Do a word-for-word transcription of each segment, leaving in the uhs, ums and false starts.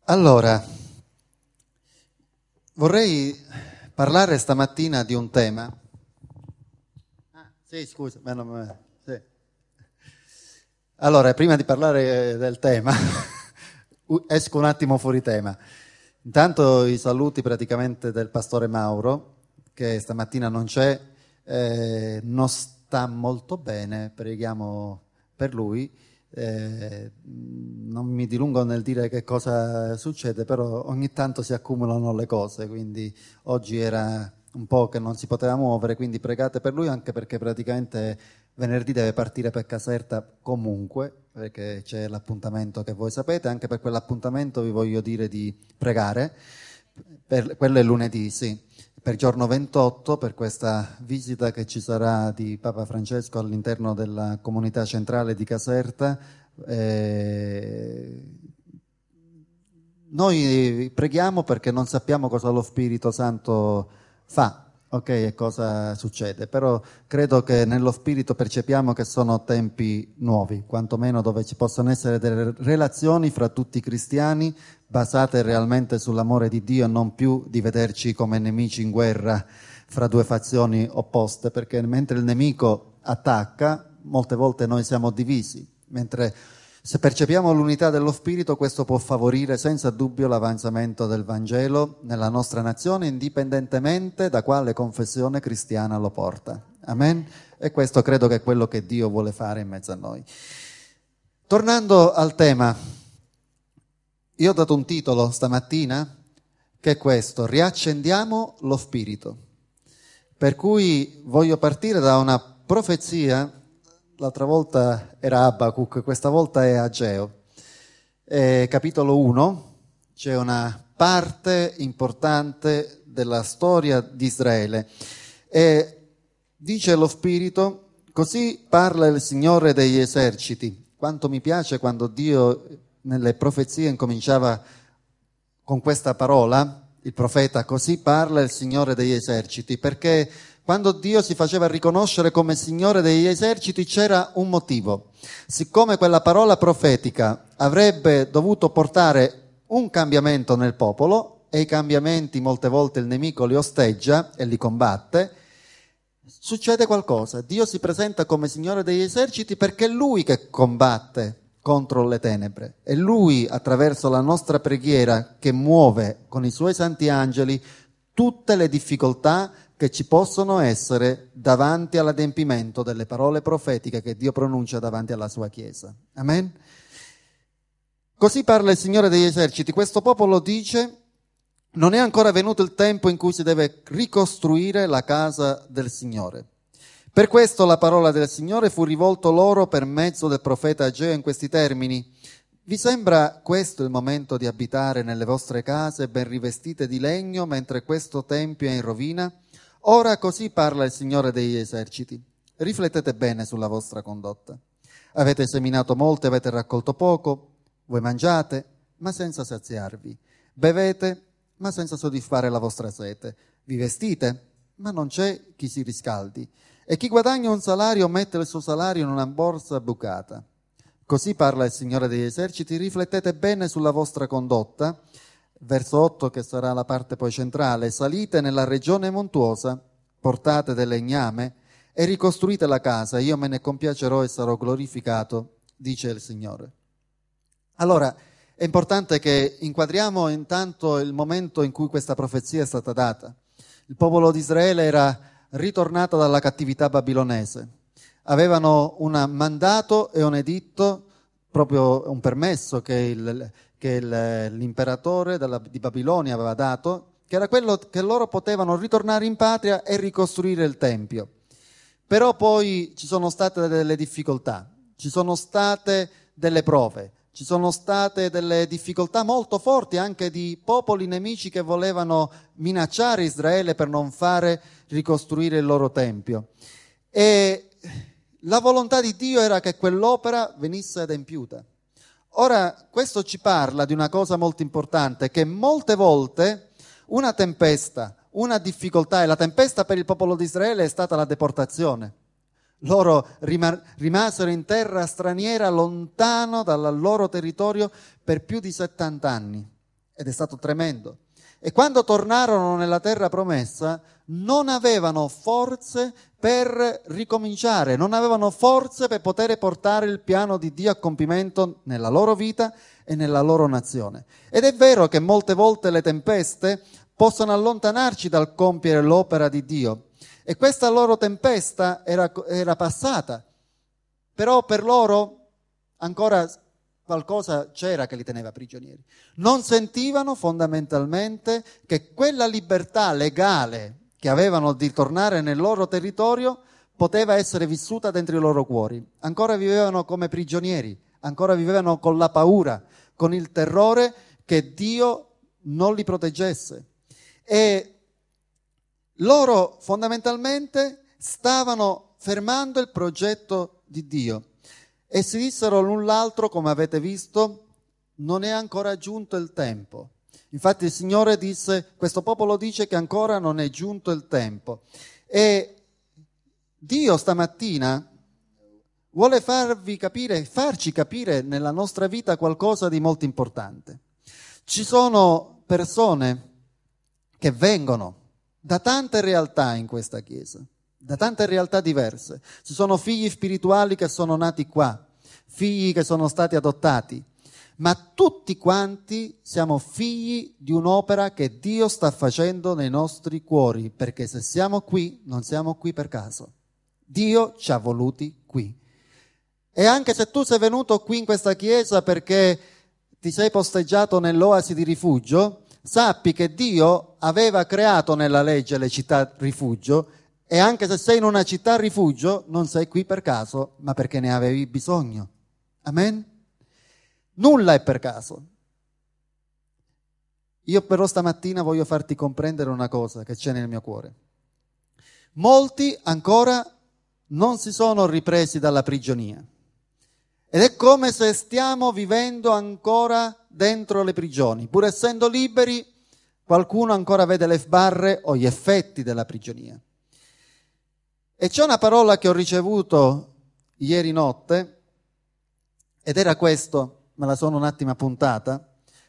Allora, vorrei parlare stamattina di un tema. Ah, sì, scusa, ma non- sì. Allora, prima di parlare del tema, esco un attimo fuori tema. Intanto i saluti praticamente del pastore Mauro, che stamattina non c'è, eh, non sta molto bene, preghiamo per lui. Eh, non mi dilungo nel dire che cosa succede, però ogni tanto si accumulano le cose, quindi oggi era un po' che non si poteva muovere, quindi pregate per lui, anche perché praticamente venerdì deve partire per Caserta comunque, perché c'è l'appuntamento che voi sapete. Anche per quell'appuntamento vi voglio dire di pregare, per, quello è lunedì, sì, per giorno ventotto, per questa visita che ci sarà di Papa Francesco all'interno della comunità centrale di Caserta. Eh, noi preghiamo perché non sappiamo cosa lo Spirito Santo fa, ok, e cosa succede, però credo che nello Spirito percepiamo che sono tempi nuovi, quantomeno dove ci possono essere delle relazioni fra tutti i cristiani basate realmente sull'amore di Dio e non più di vederci come nemici in guerra fra due fazioni opposte, perché mentre il nemico attacca, molte volte noi siamo divisi, mentre se percepiamo l'unità dello Spirito, questo può favorire senza dubbio l'avanzamento del Vangelo nella nostra nazione, indipendentemente da quale confessione cristiana lo porta. Amen? E questo credo che è quello che Dio vuole fare in mezzo a noi. Tornando al tema, io ho dato un titolo stamattina che è questo: riaccendiamo lo Spirito. Per cui voglio partire da una profezia. L'altra volta era Abacuc, questa volta è Ageo. Eh, capitolo uno, c'è una parte importante della storia di Israele. E dice lo Spirito: così parla il Signore degli eserciti. Quanto mi piace quando Dio nelle profezie incominciava con questa parola, il profeta: così parla il Signore degli eserciti, perché quando Dio si faceva riconoscere come Signore degli eserciti c'era un motivo. Siccome quella parola profetica avrebbe dovuto portare un cambiamento nel popolo, e i cambiamenti molte volte il nemico li osteggia e li combatte, succede qualcosa. Dio si presenta come Signore degli eserciti perché è Lui che combatte contro le tenebre. È Lui, attraverso la nostra preghiera, che muove con i Suoi santi angeli tutte le difficoltà che ci possono essere davanti all'adempimento delle parole profetiche che Dio pronuncia davanti alla Sua Chiesa. Amen? Così parla il Signore degli eserciti. Questo popolo dice: non è ancora venuto il tempo in cui si deve ricostruire la casa del Signore. Per questo la parola del Signore fu rivolta loro per mezzo del profeta Ageo in questi termini: vi sembra questo il momento di abitare nelle vostre case ben rivestite di legno mentre questo tempio è in rovina? Ora così parla il Signore degli eserciti: riflettete bene sulla vostra condotta. Avete seminato molto e avete raccolto poco, voi mangiate ma senza saziarvi, bevete ma senza soddisfare la vostra sete, vi vestite ma non c'è chi si riscaldi, e chi guadagna un salario mette il suo salario in una borsa bucata. Così parla il Signore degli eserciti: riflettete bene sulla vostra condotta. Verso otto, che sarà la parte poi centrale: salite nella regione montuosa, portate del legname e ricostruite la casa, io me ne compiacerò e sarò glorificato, dice il Signore. Allora, è importante che inquadriamo intanto il momento in cui questa profezia è stata data. Il popolo di Israele era ritornato dalla cattività babilonese. Avevano un mandato e un editto, proprio un permesso che, il, che il, l'imperatore della, di Babilonia aveva dato, che era quello che loro potevano ritornare in patria e ricostruire il Tempio. Però poi ci sono state delle difficoltà, ci sono state delle prove, ci sono state delle difficoltà molto forti anche di popoli nemici che volevano minacciare Israele per non fare ricostruire il loro Tempio. E la volontà di Dio era che quell'opera venisse adempiuta. Ora, questo ci parla di una cosa molto importante, che molte volte una tempesta, una difficoltà, e la tempesta per il popolo di Israele è stata la deportazione. Loro rimar- rimasero in terra straniera, lontano dal loro territorio, per più di settanta anni. ed è stato tremendo. E quando tornarono nella terra promessa non avevano forze per ricominciare, non avevano forze per poter portare il piano di Dio a compimento nella loro vita e nella loro nazione. Ed è vero che molte volte le tempeste possono allontanarci dal compiere l'opera di Dio. E questa loro tempesta era, era passata, però per loro ancora qualcosa c'era che li teneva prigionieri. Non sentivano fondamentalmente che quella libertà legale che avevano di tornare nel loro territorio poteva essere vissuta dentro i loro cuori. Ancora vivevano come prigionieri, ancora vivevano con la paura, con il terrore che Dio non li proteggesse. E loro fondamentalmente stavano fermando il progetto di Dio. E si dissero l'un l'altro, come avete visto, non è ancora giunto il tempo. Infatti il Signore disse, questo popolo dice che ancora non è giunto il tempo. E Dio stamattina vuole farvi capire, farci capire nella nostra vita qualcosa di molto importante. Ci sono persone che vengono da tante realtà in questa Chiesa, da tante realtà diverse. Ci sono figli spirituali che sono nati qua, figli che sono stati adottati, ma tutti quanti siamo figli di un'opera che Dio sta facendo nei nostri cuori, perché se siamo qui, non siamo qui per caso. Dio ci ha voluti qui. E anche se tu sei venuto qui in questa Chiesa perché ti sei posteggiato nell'oasi di rifugio, sappi che Dio aveva creato nella legge le città rifugio. E anche se sei in una città rifugio, non sei qui per caso, ma perché ne avevi bisogno. Amen? Nulla è per caso. Io però stamattina voglio farti comprendere una cosa che c'è nel mio cuore. Molti ancora non si sono ripresi dalla prigionia. Ed è come se stiamo vivendo ancora dentro le prigioni. Pur essendo liberi, qualcuno ancora vede le sbarre o gli effetti della prigionia. E c'è una parola che ho ricevuto ieri notte, ed era questo, me la sono un attimo appuntata.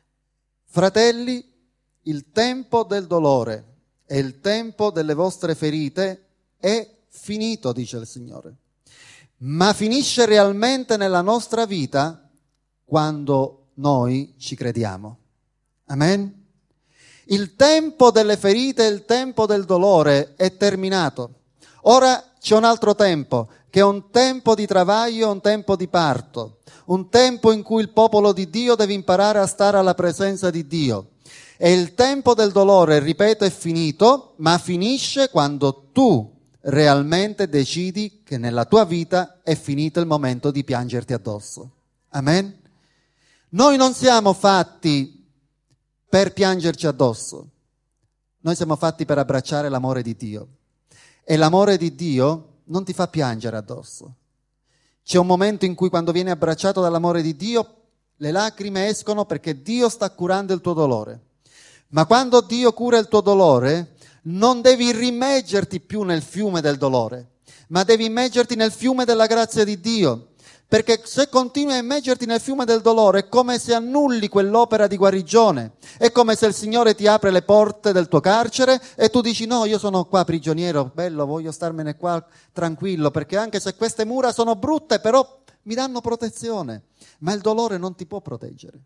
Fratelli, il tempo del dolore e il tempo delle vostre ferite è finito, dice il Signore. Ma finisce realmente nella nostra vita quando noi ci crediamo. Amen? Il tempo delle ferite e il tempo del dolore è terminato. Ora c'è un altro tempo, che è un tempo di travaglio, un tempo di parto, un tempo in cui il popolo di Dio deve imparare a stare alla presenza di Dio. E il tempo del dolore, ripeto, è finito, ma finisce quando tu realmente decidi che nella tua vita è finito il momento di piangerti addosso. Amen? Noi non siamo fatti per piangerci addosso, noi siamo fatti per abbracciare l'amore di Dio. E l'amore di Dio non ti fa piangere addosso. C'è un momento in cui quando vieni abbracciato dall'amore di Dio, le lacrime escono perché Dio sta curando il tuo dolore. Ma quando Dio cura il tuo dolore, non devi rimergerti più nel fiume del dolore, ma devi immergerti nel fiume della grazia di Dio. Perché se continui a immergerti nel fiume del dolore è come se annulli quell'opera di guarigione, è come se il Signore ti apre le porte del tuo carcere e tu dici no, io sono qua prigioniero, bello, voglio starmene qua tranquillo, perché anche se queste mura sono brutte però mi danno protezione, ma il dolore non ti può proteggere,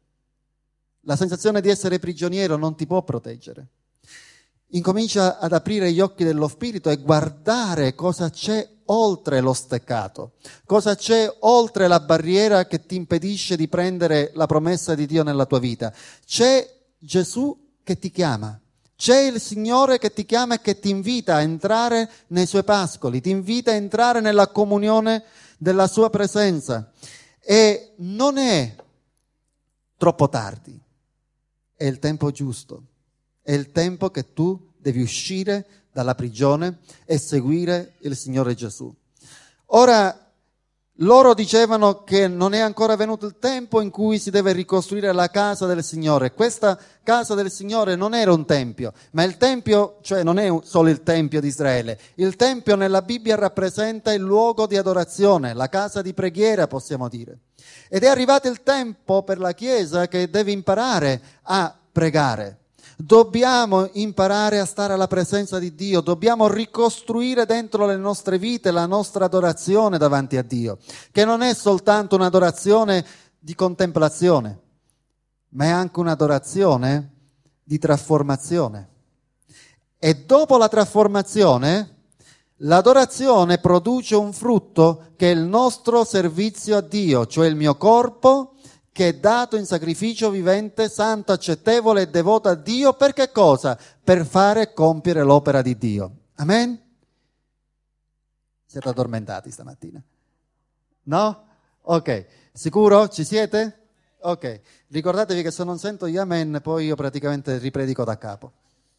la sensazione di essere prigioniero non ti può proteggere. Incomincia ad aprire gli occhi dello spirito e guardare cosa c'è oltre lo steccato, cosa c'è oltre la barriera che ti impedisce di prendere la promessa di Dio nella tua vita. C'è Gesù che ti chiama, c'è il Signore che ti chiama e che ti invita a entrare nei suoi pascoli, ti invita a entrare nella comunione della sua presenza. E non è troppo tardi, è il tempo giusto. È il tempo che tu devi uscire dalla prigione e seguire il Signore Gesù. Ora, loro dicevano che non è ancora venuto il tempo in cui si deve ricostruire la casa del Signore. Questa casa del Signore non era un tempio, ma il tempio, cioè non è solo il tempio di Israele. Il tempio nella Bibbia rappresenta il luogo di adorazione, la casa di preghiera, possiamo dire. Ed è arrivato il tempo per la Chiesa che deve imparare a pregare. Dobbiamo imparare a stare alla presenza di Dio, dobbiamo ricostruire dentro le nostre vite la nostra adorazione davanti a Dio, che non è soltanto un'adorazione di contemplazione, ma è anche un'adorazione di trasformazione. E dopo la trasformazione, l'adorazione produce un frutto che è il nostro servizio a Dio, cioè il mio corpo che è dato in sacrificio vivente, santo, accettevole e devoto a Dio. Per che cosa? Per fare compiere l'opera di Dio. Amen? Siete addormentati stamattina? No? Ok. Sicuro? Ci siete? Ok. Ricordatevi che se non sento gli amen, poi io praticamente ripredico da capo.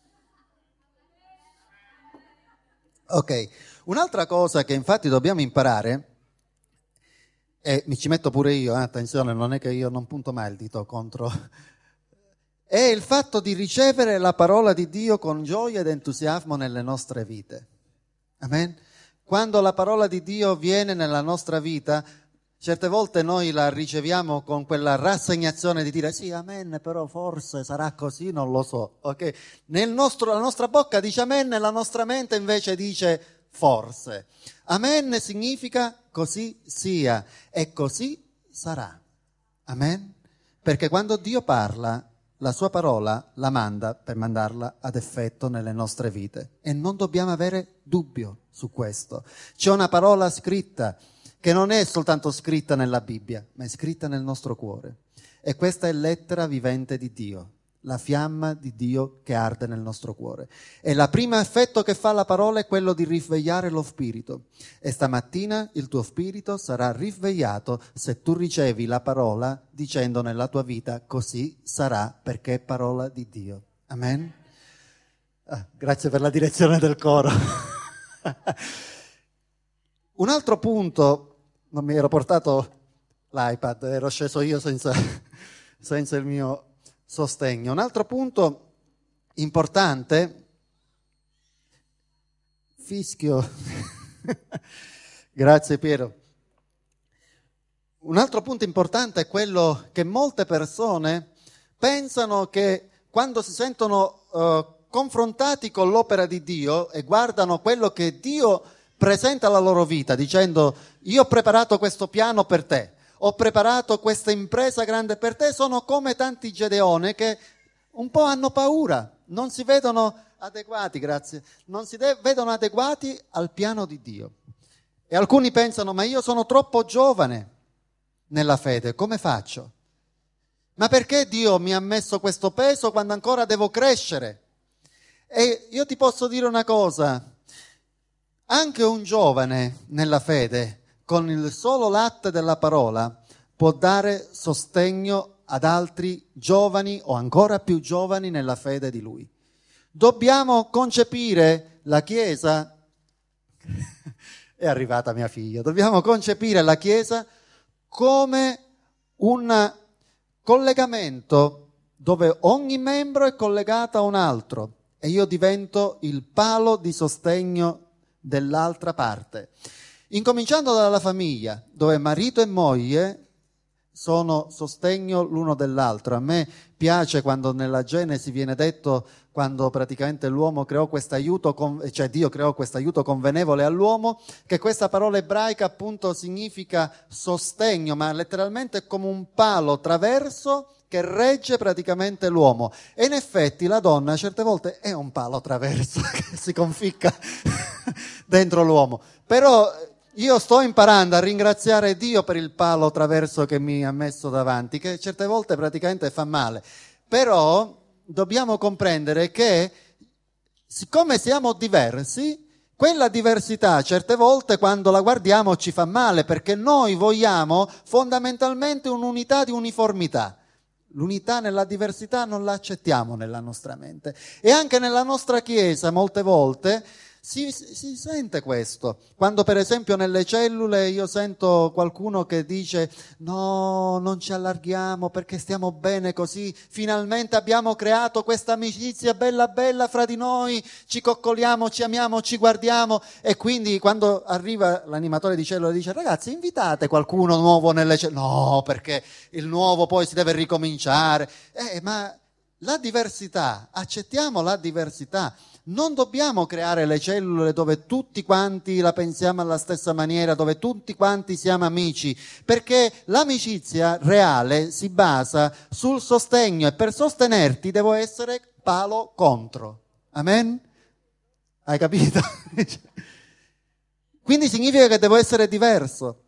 Ok. Un'altra cosa che infatti dobbiamo imparare, e mi ci metto pure io, eh, attenzione, non è che io non punto mai il dito contro, è il fatto di ricevere la parola di Dio con gioia ed entusiasmo nelle nostre vite. Amen? Quando la parola di Dio viene nella nostra vita, certe volte noi la riceviamo con quella rassegnazione di dire sì, amen, però forse sarà così, non lo so. Okay? Nel nostro, la nostra bocca dice amen, la nostra mente invece dice forse. Amen significa così sia e così sarà. Amen? Perché quando Dio parla, la sua parola la manda per mandarla ad effetto nelle nostre vite. E non dobbiamo avere dubbio su questo. C'è una parola scritta che non è soltanto scritta nella Bibbia, ma è scritta nel nostro cuore. E questa è lettera vivente di Dio, la fiamma di Dio che arde nel nostro cuore. E il primo effetto che fa la parola è quello di risvegliare lo spirito. E stamattina il tuo spirito sarà risvegliato se tu ricevi la parola dicendo nella tua vita così sarà, perché è parola di Dio. Amen? Ah, grazie per la direzione del coro. Un altro punto, non mi ero portato l'iPad, ero sceso io senza, senza il mio sostegno. Un altro punto importante, fischio, grazie Piero. Un altro punto importante è quello che molte persone pensano che quando si sentono uh, confrontati con l'opera di Dio e guardano quello che Dio presenta alla loro vita dicendo io ho preparato questo piano per te, ho preparato questa impresa grande per te, sono come tanti Gedeone che un po' hanno paura, non si vedono adeguati, grazie, non si de- vedono adeguati al piano di Dio. E alcuni pensano ma io sono troppo giovane nella fede, come faccio? Ma perché Dio mi ha messo questo peso quando ancora devo crescere? E io ti posso dire una cosa, anche un giovane nella fede, con il solo latte della parola, può dare sostegno ad altri giovani o ancora più giovani nella fede di lui. Dobbiamo concepire la Chiesa, è arrivata mia figlia, dobbiamo concepire la Chiesa come un collegamento dove ogni membro è collegato a un altro e io divento il palo di sostegno dell'altra parte. Incominciando dalla famiglia, dove marito e moglie sono sostegno l'uno dell'altro. A me piace quando nella Genesi viene detto, quando praticamente l'uomo creò questo aiuto, cioè Dio creò questo aiuto convenevole all'uomo, che questa parola ebraica appunto significa sostegno, ma letteralmente è come un palo traverso che regge praticamente l'uomo. E in effetti la donna certe volte è un palo traverso che si conficca dentro l'uomo. Però io sto imparando a ringraziare Dio per il palo traverso che mi ha messo davanti, che certe volte praticamente fa male. Però dobbiamo comprendere che siccome siamo diversi, quella diversità certe volte quando la guardiamo ci fa male, perché noi vogliamo fondamentalmente un'unità di uniformità. L'unità nella diversità non la accettiamo nella nostra mente. E anche nella nostra Chiesa molte volte si, si sente questo. Quando per esempio nelle cellule io sento qualcuno che dice no, non ci allarghiamo perché stiamo bene così, finalmente abbiamo creato questa amicizia bella bella fra di noi, ci coccoliamo, ci amiamo, ci guardiamo, e quindi quando arriva l'animatore di cellula dice ragazzi invitate qualcuno nuovo nelle cellule, no perché il nuovo poi si deve ricominciare, eh, ma la diversità, accettiamo la diversità. Non dobbiamo creare le cellule dove tutti quanti la pensiamo alla stessa maniera, dove tutti quanti siamo amici, perché l'amicizia reale si basa sul sostegno e per sostenerti devo essere palo contro. Amen? Hai capito? Quindi significa che devo essere diverso.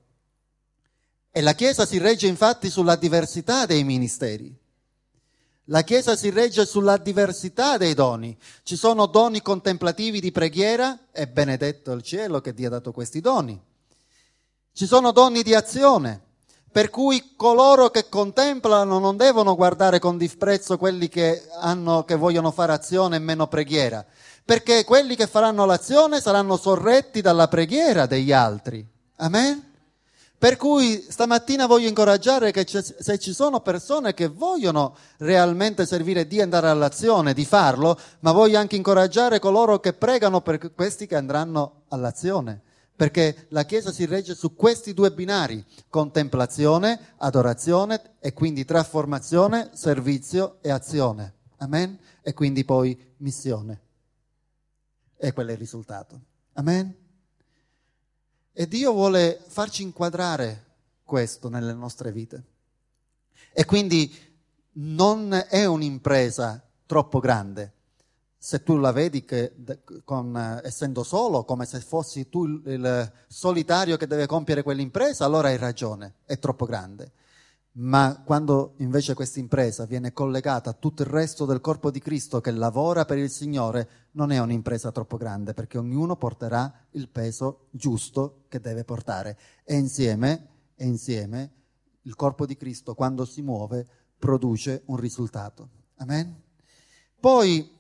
E la Chiesa si regge infatti sulla diversità dei ministeri. La Chiesa si regge sulla diversità dei doni. Ci sono doni contemplativi di preghiera, è benedetto il cielo che Dio ha dato questi doni. Ci sono doni di azione, per cui coloro che contemplano non devono guardare con disprezzo quelli che, hanno, che vogliono fare azione e meno preghiera, perché quelli che faranno l'azione saranno sorretti dalla preghiera degli altri. Amen? Per cui stamattina voglio incoraggiare che se ci sono persone che vogliono realmente servire Dio e andare all'azione, di farlo, ma voglio anche incoraggiare coloro che pregano per questi che andranno all'azione, perché la Chiesa si regge su questi due binari, contemplazione, adorazione e quindi trasformazione, servizio e azione. Amen? E quindi poi missione. E quello è il risultato. Amen? E Dio vuole farci inquadrare questo nelle nostre vite. E quindi non è un'impresa troppo grande. Se tu la vedi che con, essendo solo, come se fossi tu il, il solitario che deve compiere quell'impresa, allora hai ragione, è troppo grande. Ma quando invece questa impresa viene collegata a tutto il resto del corpo di Cristo che lavora per il Signore, non è un'impresa troppo grande, perché ognuno porterà il peso giusto che deve portare. E insieme, e insieme il corpo di Cristo, quando si muove, produce un risultato. Amen? Poi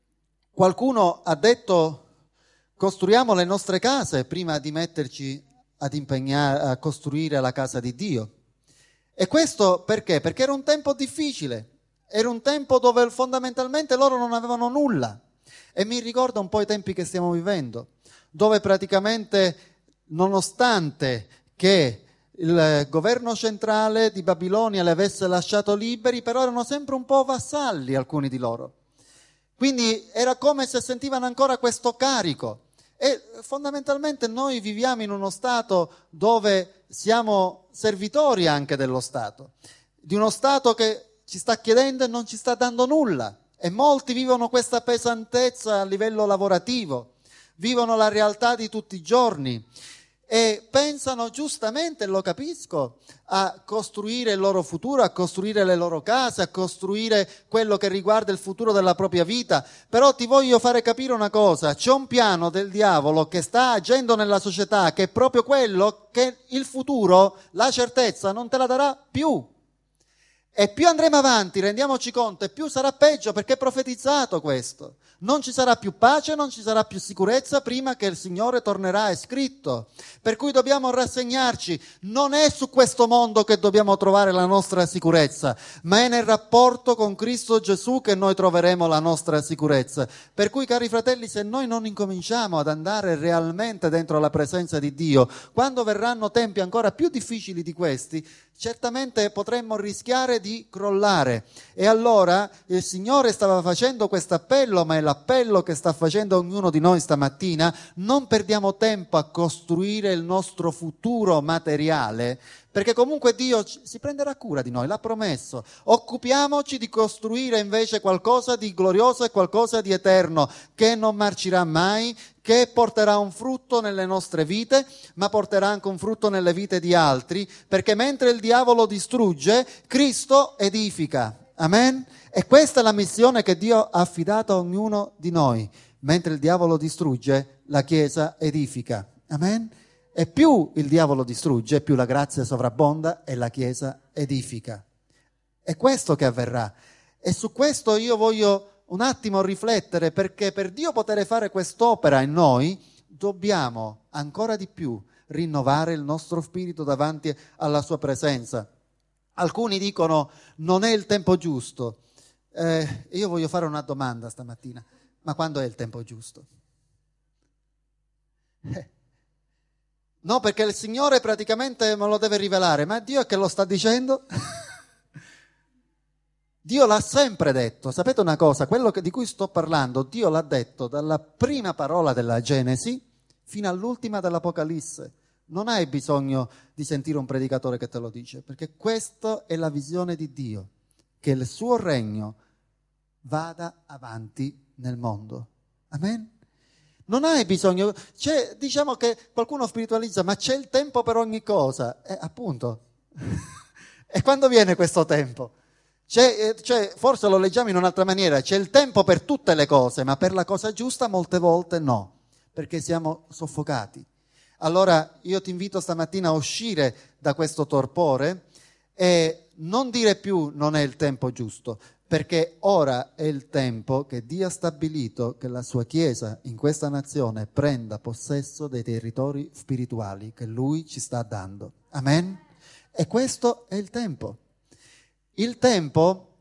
qualcuno ha detto: costruiamo le nostre case prima di metterci ad impegnare a costruire la casa di Dio. E questo perché? Perché era un tempo difficile, era un tempo dove fondamentalmente loro non avevano nulla. E mi ricorda un po' i tempi che stiamo vivendo, dove praticamente, nonostante che il governo centrale di Babilonia li avesse lasciato liberi, però erano sempre un po' vassalli alcuni di loro. Quindi era come se sentivano ancora questo carico. E fondamentalmente noi viviamo in uno Stato dove siamo servitori anche dello Stato, di uno Stato che ci sta chiedendo e non ci sta dando nulla. E molti vivono questa pesantezza a livello lavorativo, vivono la realtà di tutti i giorni e pensano giustamente, lo capisco, a costruire il loro futuro, a costruire le loro case, a costruire quello che riguarda il futuro della propria vita. Però ti voglio fare capire una cosa: c'è un piano del diavolo che sta agendo nella società, che è proprio quello che il futuro, la certezza, non te la darà più. E più andremo avanti, rendiamoci conto, e più sarà peggio, perché è profetizzato questo. Non ci sarà più pace, non ci sarà più sicurezza prima che il Signore tornerà, è scritto. Per cui dobbiamo rassegnarci. Non è su questo mondo che dobbiamo trovare la nostra sicurezza, ma è nel rapporto con Cristo Gesù che noi troveremo la nostra sicurezza. Per cui, cari fratelli, se noi non incominciamo ad andare realmente dentro la presenza di Dio, quando verranno tempi ancora più difficili di questi, certamente potremmo rischiare di crollare. E allora il Signore stava facendo questo appello, ma è l'appello che sta facendo ognuno di noi stamattina: non perdiamo tempo a costruire il nostro futuro materiale, perché comunque Dio si prenderà cura di noi, l'ha promesso. Occupiamoci di costruire invece qualcosa di glorioso e qualcosa di eterno, che non marcirà mai, che porterà un frutto nelle nostre vite, ma porterà anche un frutto nelle vite di altri, perché mentre il diavolo distrugge, Cristo edifica. Amen? E questa è la missione che Dio ha affidato a ognuno di noi. Mentre il diavolo distrugge, la Chiesa edifica. Amen? E più il diavolo distrugge, più la grazia sovrabbonda e la Chiesa edifica. È questo che avverrà. E su questo io voglio un attimo riflettere, perché per Dio poter fare quest'opera in noi, dobbiamo ancora di più rinnovare il nostro spirito davanti alla sua presenza. Alcuni dicono: non è il tempo giusto. Eh, io voglio fare una domanda stamattina: ma quando è il tempo giusto? Eh. No, perché il Signore praticamente me lo deve rivelare, ma Dio è che lo sta dicendo? Dio l'ha sempre detto. Sapete una cosa? Quello che, di cui sto parlando, Dio l'ha detto dalla prima parola della Genesi fino all'ultima dell'Apocalisse. Non hai bisogno di sentire un predicatore che te lo dice, perché questa è la visione di Dio, che il suo regno vada avanti nel mondo. Amen? Non hai bisogno, c'è, diciamo che qualcuno spiritualizza, ma c'è il tempo per ogni cosa. Eh, appunto. E quando viene questo tempo? C'è, c'è, forse lo leggiamo in un'altra maniera, c'è il tempo per tutte le cose, ma per la cosa giusta molte volte no, perché siamo soffocati. Allora io ti invito stamattina a uscire da questo torpore e non dire più non è il tempo giusto, perché ora è il tempo che Dio ha stabilito che la sua Chiesa in questa nazione prenda possesso dei territori spirituali che Lui ci sta dando. Amen? E questo è il tempo. Il tempo,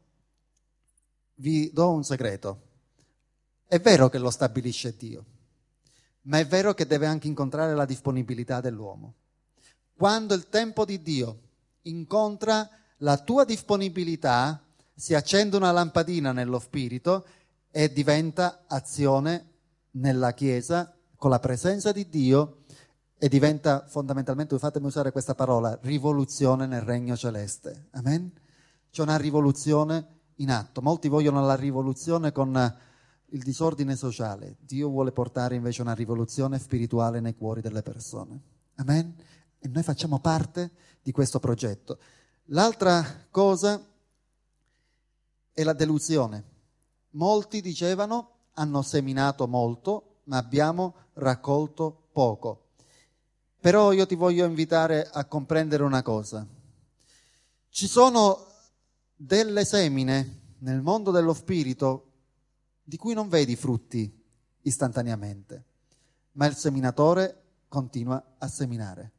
vi do un segreto, è vero che lo stabilisce Dio, ma è vero che deve anche incontrare la disponibilità dell'uomo. Quando il tempo di Dio incontra la tua disponibilità, si accende una lampadina nello spirito e diventa azione nella Chiesa con la presenza di Dio e diventa fondamentalmente, fatemi usare questa parola, rivoluzione nel regno celeste. Amen? C'è una rivoluzione in atto. Molti vogliono la rivoluzione con il disordine sociale. Dio vuole portare invece una rivoluzione spirituale nei cuori delle persone. Amen? E noi facciamo parte di questo progetto. L'altra cosa è la delusione. Molti dicevano, hanno seminato molto, ma abbiamo raccolto poco. Però io ti voglio invitare a comprendere una cosa. Ci sono delle semine nel mondo dello spirito di cui non vedi frutti istantaneamente, ma il seminatore continua a seminare.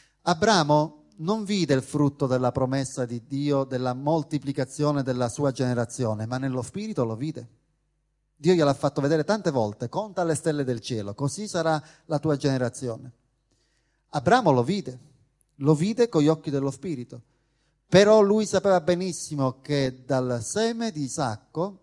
Abramo non vide il frutto della promessa di Dio, della moltiplicazione della sua generazione, ma nello spirito lo vide. Dio gliel'ha fatto vedere tante volte, conta le stelle del cielo, così sarà la tua generazione. Abramo lo vide, lo vide con gli occhi dello spirito. Però lui sapeva benissimo che dal seme di Isacco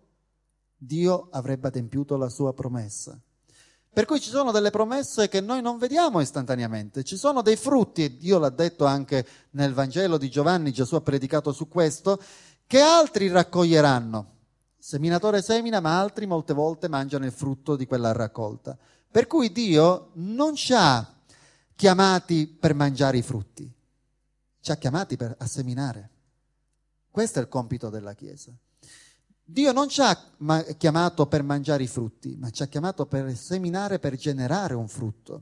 Dio avrebbe adempiuto la sua promessa. Per cui ci sono delle promesse che noi non vediamo istantaneamente, ci sono dei frutti, e Dio l'ha detto anche nel Vangelo di Giovanni, Gesù ha predicato su questo, che altri raccoglieranno. Il seminatore semina, ma altri molte volte mangiano il frutto di quella raccolta. Per cui Dio non ci ha chiamati per mangiare i frutti, ci ha chiamati per a seminare. Questo è il compito della Chiesa. Dio non ci ha ma- chiamato per mangiare i frutti, ma ci ha chiamato per seminare, per generare un frutto.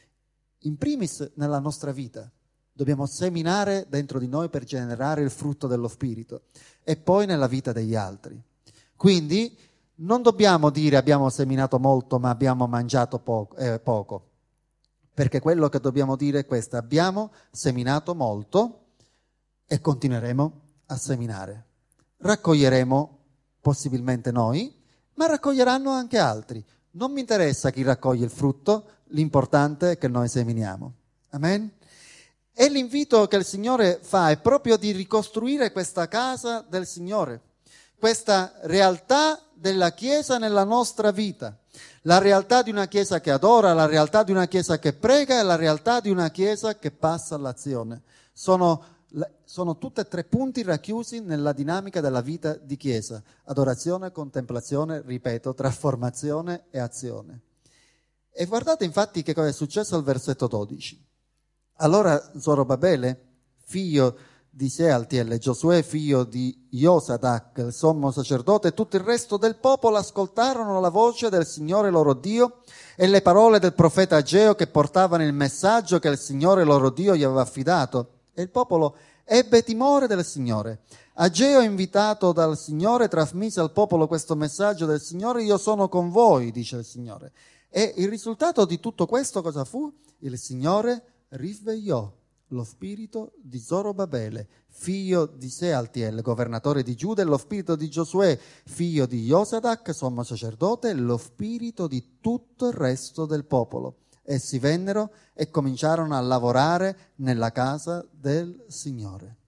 In primis nella nostra vita dobbiamo seminare dentro di noi per generare il frutto dello Spirito e poi nella vita degli altri. Quindi non dobbiamo dire abbiamo seminato molto ma abbiamo mangiato poco, eh, poco. Perché quello che dobbiamo dire è questo: abbiamo seminato molto e continueremo a seminare. Raccoglieremo possibilmente noi, ma raccoglieranno anche altri. Non mi interessa chi raccoglie il frutto, l'importante è che noi seminiamo. Amen? E l'invito che il Signore fa è proprio di ricostruire questa casa del Signore, questa realtà della Chiesa nella nostra vita. La realtà di una Chiesa che adora, la realtà di una Chiesa che prega e la realtà di una Chiesa che passa all'azione. Sono, sono tutti e tre punti racchiusi nella dinamica della vita di Chiesa. Adorazione, contemplazione, ripeto, trasformazione e azione. E guardate infatti che cosa è successo al versetto dodici. Allora Zorobabele, figlio di Sealtiel, Giosuè figlio di Josadac, il sommo sacerdote, e tutto il resto del popolo ascoltarono la voce del Signore loro Dio e le parole del profeta Ageo che portavano il messaggio che il Signore loro Dio gli aveva affidato. E il popolo ebbe timore del Signore. Ageo, invitato dal Signore, trasmise al popolo questo messaggio del Signore: io sono con voi, dice il Signore. E il risultato di tutto questo cosa fu? Il Signore risvegliò lo spirito di Zorobabele, figlio di Sealtiel, governatore di Giuda, e lo spirito di Giosuè, figlio di Josadac, sommo sacerdote, e lo spirito di tutto il resto del popolo. Essi vennero e cominciarono a lavorare nella casa del Signore.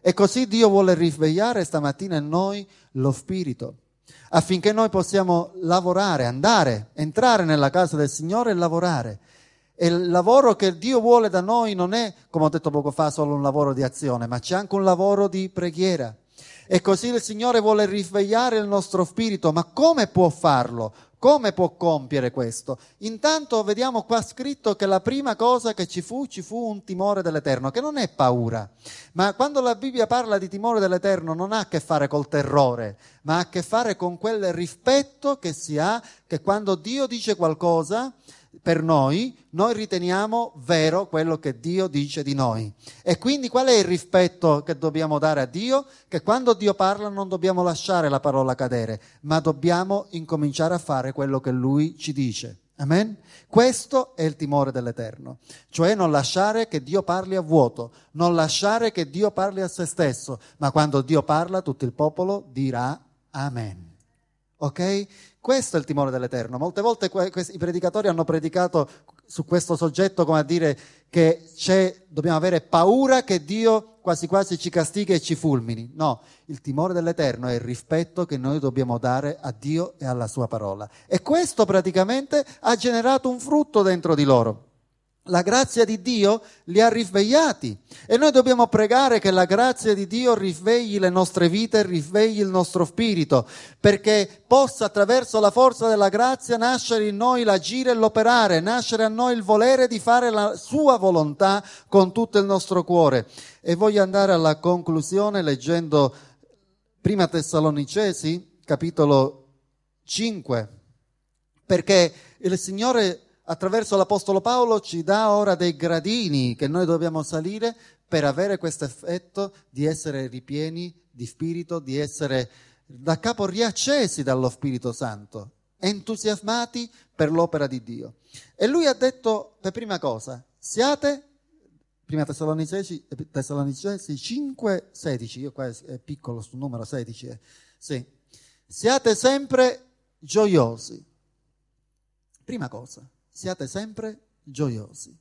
E così Dio vuole risvegliare stamattina in noi lo spirito, affinché noi possiamo lavorare, andare, entrare nella casa del Signore e lavorare. E il lavoro che Dio vuole da noi non è, come ho detto poco fa, solo un lavoro di azione, ma c'è anche un lavoro di preghiera. E così il Signore vuole risvegliare il nostro spirito. Ma come può farlo? Come può compiere questo? Intanto vediamo qua scritto che la prima cosa che ci fu, ci fu un timore dell'Eterno, che non è paura. Ma quando la Bibbia parla di timore dell'Eterno non ha a che fare col terrore, ma ha a che fare con quel rispetto che si ha, che quando Dio dice qualcosa per noi, noi riteniamo vero quello che Dio dice di noi. E quindi qual è il rispetto che dobbiamo dare a Dio? Che quando Dio parla non dobbiamo lasciare la parola cadere, ma dobbiamo incominciare a fare quello che Lui ci dice. Amen? Questo è il timore dell'Eterno, cioè non lasciare che Dio parli a vuoto, non lasciare che Dio parli a se stesso, ma quando Dio parla tutto il popolo dirà Amen. Ok? Questo è il timore dell'Eterno. Molte volte i predicatori hanno predicato su questo soggetto come a dire che c'è, dobbiamo avere paura che Dio quasi quasi ci castighi e ci fulmini. No, il timore dell'Eterno è il rispetto che noi dobbiamo dare a Dio e alla sua parola. E questo praticamente ha generato un frutto dentro di loro. La grazia di Dio li ha risvegliati e noi dobbiamo pregare che la grazia di Dio risvegli le nostre vite, risvegli il nostro spirito, perché possa attraverso la forza della grazia nascere in noi l'agire e l'operare, nascere a noi il volere di fare la sua volontà con tutto il nostro cuore. E voglio andare alla conclusione leggendo Prima Tessalonicesi, capitolo cinque, perché il Signore attraverso l'Apostolo Paolo ci dà ora dei gradini che noi dobbiamo salire per avere questo effetto di essere ripieni di spirito, di essere da capo riaccesi dallo Spirito Santo, entusiasmati per l'opera di Dio. E lui ha detto per prima cosa, siate, prima Tessalonicesi, Tessalonicesi cinque, sedici, io qua è piccolo sul numero sedici, eh. Sì. Siate sempre gioiosi. Prima cosa. Siate sempre gioiosi.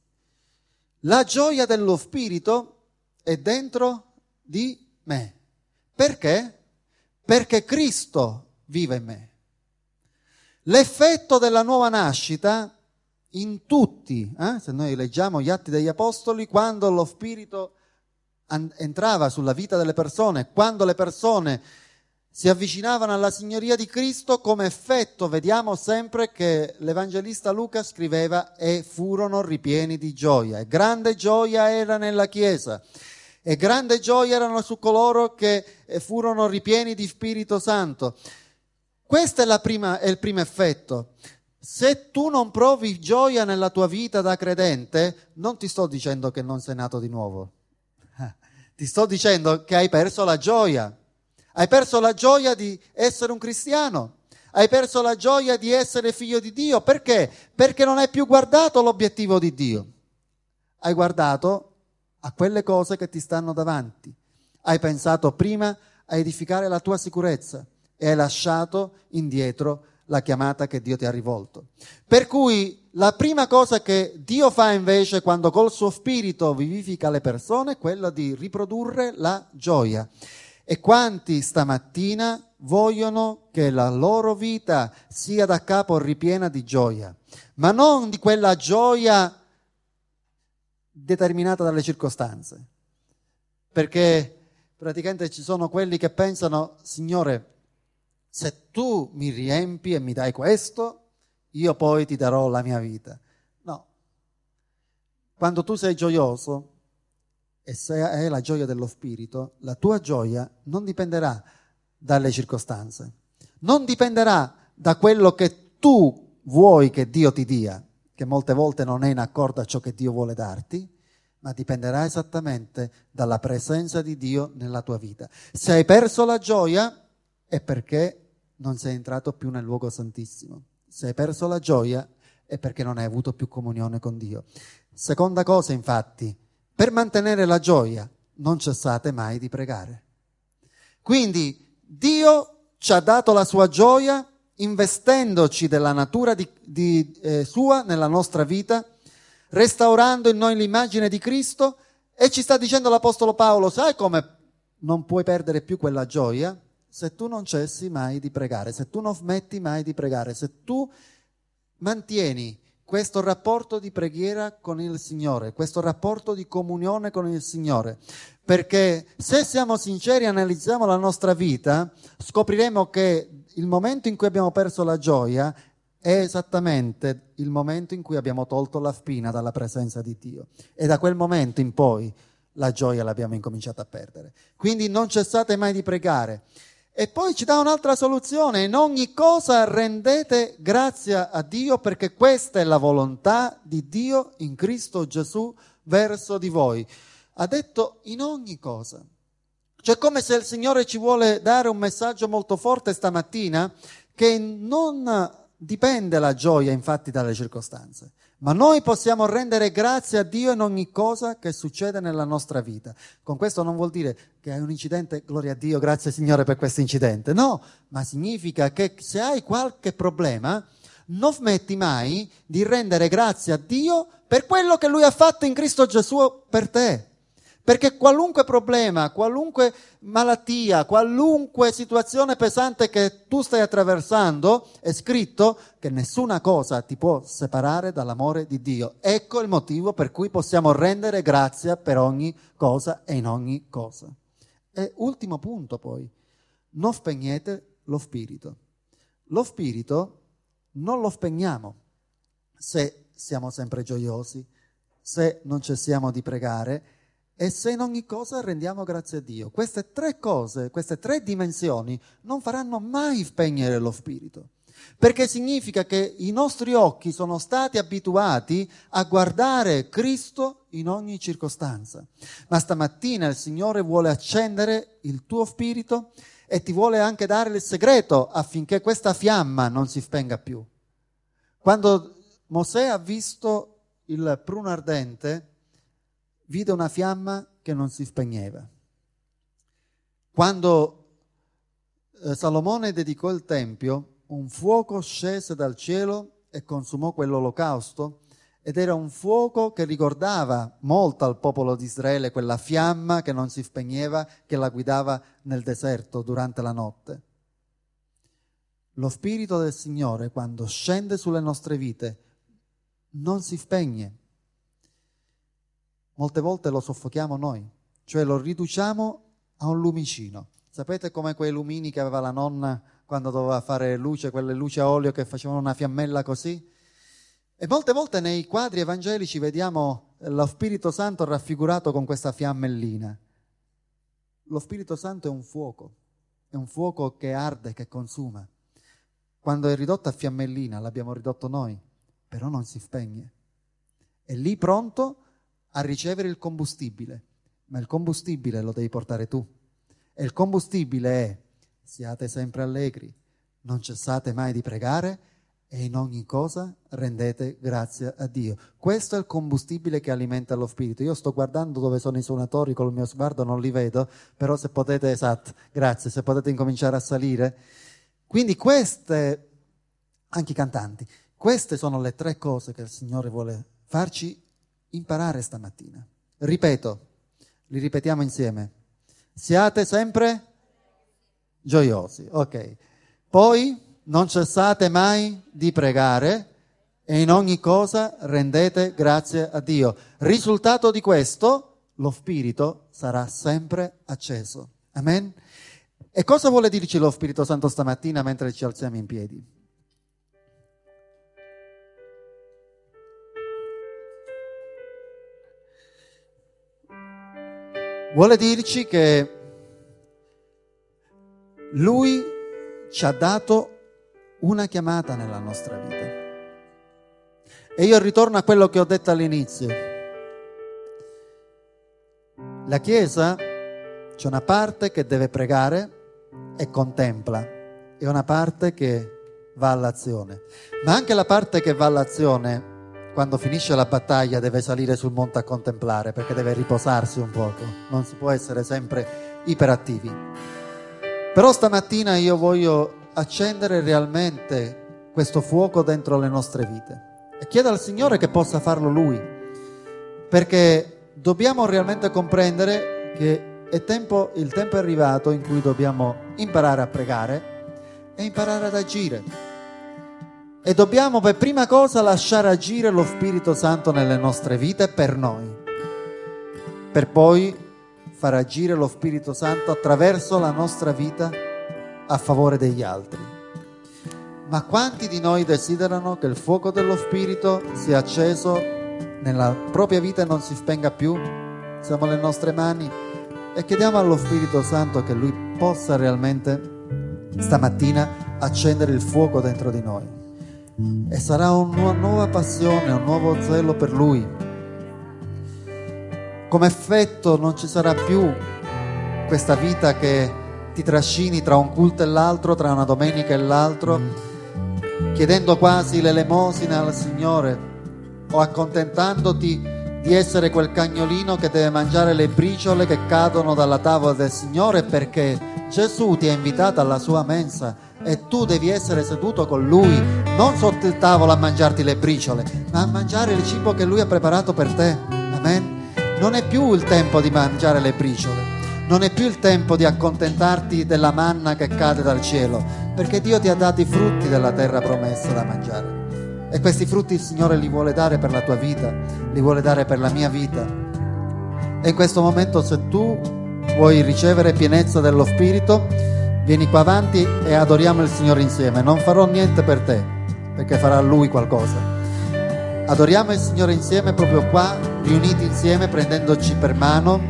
La gioia dello Spirito è dentro di me. Perché? Perché Cristo vive in me. L'effetto della nuova nascita in tutti, eh? Se noi leggiamo gli Atti degli Apostoli, quando lo Spirito an- entrava sulla vita delle persone, quando le persone si avvicinavano alla signoria di Cristo, come effetto vediamo sempre che l'Evangelista Luca scriveva e furono ripieni di gioia. E grande gioia era nella Chiesa e grande gioia erano su coloro che furono ripieni di Spirito Santo. Questo è, la prima, è il primo effetto. Se tu non provi gioia nella tua vita da credente, non ti sto dicendo che non sei nato di nuovo. Ti sto dicendo che hai perso la gioia. Hai perso la gioia di essere un cristiano, hai perso la gioia di essere figlio di Dio. Perché? Perché non hai più guardato l'obiettivo di Dio, hai guardato a quelle cose che ti stanno davanti, hai pensato prima a edificare la tua sicurezza e hai lasciato indietro la chiamata che Dio ti ha rivolto. Per cui la prima cosa che Dio fa invece quando col suo spirito vivifica le persone è quella di riprodurre la gioia. E quanti stamattina vogliono che la loro vita sia da capo ripiena di gioia, ma non di quella gioia determinata dalle circostanze, perché praticamente ci sono quelli che pensano, Signore, se tu mi riempi e mi dai questo, io poi ti darò la mia vita. No, quando tu sei gioioso e se hai la gioia dello Spirito, la tua gioia non dipenderà dalle circostanze, non dipenderà da quello che tu vuoi che Dio ti dia, che molte volte non è in accordo a ciò che Dio vuole darti, ma dipenderà esattamente dalla presenza di Dio nella tua vita. Se hai perso la gioia è perché non sei entrato più nel luogo santissimo. Se hai perso la gioia è perché non hai avuto più comunione con Dio. Seconda cosa, infatti, per mantenere la gioia non cessate mai di pregare. Quindi Dio ci ha dato la sua gioia investendoci della natura di, di, eh, sua nella nostra vita, restaurando in noi l'immagine di Cristo, e ci sta dicendo l'Apostolo Paolo, sai come non puoi perdere più quella gioia se tu non cessi mai di pregare, se tu non smetti mai di pregare, se tu mantieni questo rapporto di preghiera con il Signore, questo rapporto di comunione con il Signore. Perché se siamo sinceri e analizziamo la nostra vita, scopriremo che il momento in cui abbiamo perso la gioia è esattamente il momento in cui abbiamo tolto la spina dalla presenza di Dio. E da quel momento in poi la gioia l'abbiamo incominciata a perdere. Quindi non cessate mai di pregare. E poi ci dà un'altra soluzione: in ogni cosa rendete grazia a Dio, perché questa è la volontà di Dio in Cristo Gesù verso di voi. Ha detto in ogni cosa. Cioè, come se il Signore ci vuole dare un messaggio molto forte stamattina, che non dipende la gioia infatti dalle circostanze, ma noi possiamo rendere grazie a Dio in ogni cosa che succede nella nostra vita. Con questo non vuol dire che hai un incidente, gloria a Dio, grazie Signore per questo incidente. No, ma significa che se hai qualche problema, non smetti mai di rendere grazie a Dio per quello che Lui ha fatto in Cristo Gesù per te. Perché qualunque problema, qualunque malattia, qualunque situazione pesante che tu stai attraversando, è scritto che nessuna cosa ti può separare dall'amore di Dio. Ecco il motivo per cui possiamo rendere grazia per ogni cosa e in ogni cosa. E ultimo punto poi, non spegnete lo spirito. Lo spirito non lo spegniamo se siamo sempre gioiosi, se non cessiamo di pregare, e se in ogni cosa rendiamo grazie a Dio. Queste tre cose, queste tre dimensioni non faranno mai spegnere lo spirito, perché significa che i nostri occhi sono stati abituati a guardare Cristo in ogni circostanza. Ma stamattina il Signore vuole accendere il tuo spirito e ti vuole anche dare il segreto affinché questa fiamma non si spenga più. Quando Mosè ha visto il pruno ardente, vide una fiamma che non si spegneva. Quando eh, Salomone dedicò il Tempio, un fuoco scese dal cielo e consumò quell'olocausto, ed era un fuoco che ricordava molto al popolo di Israele quella fiamma che non si spegneva, che la guidava nel deserto durante la notte. Lo Spirito del Signore, quando scende sulle nostre vite, non si spegne. Molte volte lo soffochiamo noi, cioè lo riduciamo a un lumicino. Sapete come quei lumini che aveva la nonna quando doveva fare luce, quelle luci a olio che facevano una fiammella così? E molte volte nei quadri evangelici vediamo lo Spirito Santo raffigurato con questa fiammellina. Lo Spirito Santo è un fuoco, è un fuoco che arde, che consuma. Quando è ridotto a fiammellina, l'abbiamo ridotto noi, però non si spegne. È lì pronto a ricevere il combustibile, ma il combustibile lo devi portare tu. E il combustibile è: siate sempre allegri, non cessate mai di pregare e in ogni cosa rendete grazie a Dio. Questo è il combustibile che alimenta lo spirito. Io sto guardando dove sono i suonatori, col mio sguardo non li vedo, però se potete, esatto, grazie, se potete incominciare a salire. Quindi queste, anche i cantanti, queste sono le tre cose che il Signore vuole farci imparare stamattina. Ripeto, li ripetiamo insieme. Siate sempre gioiosi, ok. Poi non cessate mai di pregare e in ogni cosa rendete grazie a Dio. Risultato di questo, lo spirito sarà sempre acceso. Amen? E cosa vuole dirci lo Spirito Santo stamattina mentre ci alziamo in piedi? Vuole dirci che Lui ci ha dato una chiamata nella nostra vita. E io ritorno a quello che ho detto all'inizio. La Chiesa c'è una parte che deve pregare e contempla, e una parte che va all'azione. Ma anche la parte che va all'azione, quando finisce la battaglia, deve salire sul monte a contemplare, perché deve riposarsi un poco. Non si può essere sempre iperattivi. Però stamattina io voglio accendere realmente questo fuoco dentro le nostre vite e chiedo al Signore che possa farlo Lui, perché dobbiamo realmente comprendere che è tempo, il tempo è arrivato in cui dobbiamo imparare a pregare e imparare ad agire. E dobbiamo per prima cosa lasciare agire lo Spirito Santo nelle nostre vite per noi, per poi far agire lo Spirito Santo attraverso la nostra vita a favore degli altri. Ma quanti di noi desiderano che il fuoco dello Spirito sia acceso nella propria vita e non si spenga più? Siamo le nostre mani e chiediamo allo Spirito Santo che Lui possa realmente stamattina accendere il fuoco dentro di noi. E sarà una nuova passione, un nuovo zelo per Lui. Come effetto non ci sarà più questa vita che ti trascini tra un culto e l'altro, tra una domenica e l'altro, chiedendo quasi l'elemosina al Signore o accontentandoti di essere quel cagnolino che deve mangiare le briciole che cadono dalla tavola del Signore, perché Gesù ti ha invitato alla sua mensa e tu devi essere seduto con Lui, non sotto il tavolo a mangiarti le briciole, ma a mangiare il cibo che Lui ha preparato per te. Amen. Non è più il tempo di mangiare le briciole, non è più il tempo di accontentarti della manna che cade dal cielo, perché Dio ti ha dato i frutti della terra promessa da mangiare. E questi frutti il Signore li vuole dare per la tua vita, li vuole dare per la mia vita. E in questo momento, se tu vuoi ricevere pienezza dello Spirito, vieni qua avanti e adoriamo il Signore insieme. Non farò niente per te, perché farà Lui qualcosa. Adoriamo il Signore insieme, proprio qua, riuniti insieme, prendendoci per mano,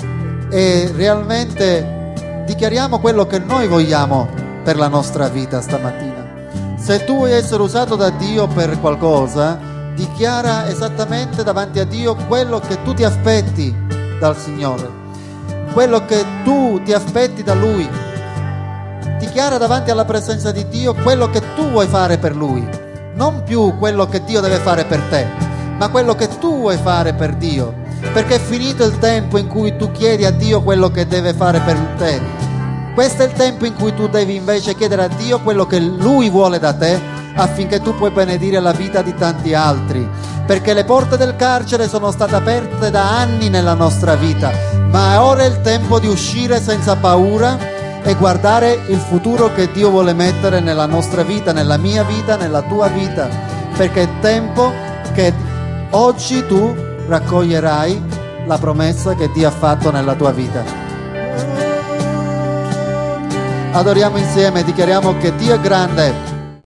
e realmente dichiariamo quello che noi vogliamo per la nostra vita stamattina. Se tu vuoi essere usato da Dio per qualcosa, dichiara esattamente davanti a Dio quello che tu ti aspetti dal Signore, quello che tu ti aspetti da Lui. Dichiara davanti alla presenza di Dio quello che tu vuoi fare per Lui, non più quello che Dio deve fare per te, ma quello che tu vuoi fare per Dio, perché è finito il tempo in cui tu chiedi a Dio quello che deve fare per te. Questo è il tempo in cui tu devi invece chiedere a Dio quello che Lui vuole da te, affinché tu puoi benedire la vita di tanti altri, perché le porte del carcere sono state aperte da anni nella nostra vita, ma ora è il tempo di uscire senza paura e guardare il futuro che Dio vuole mettere nella nostra vita, nella mia vita, nella tua vita, perché è tempo che oggi tu raccoglierai la promessa che Dio ha fatto nella tua vita. Adoriamo insieme, dichiariamo che Dio è grande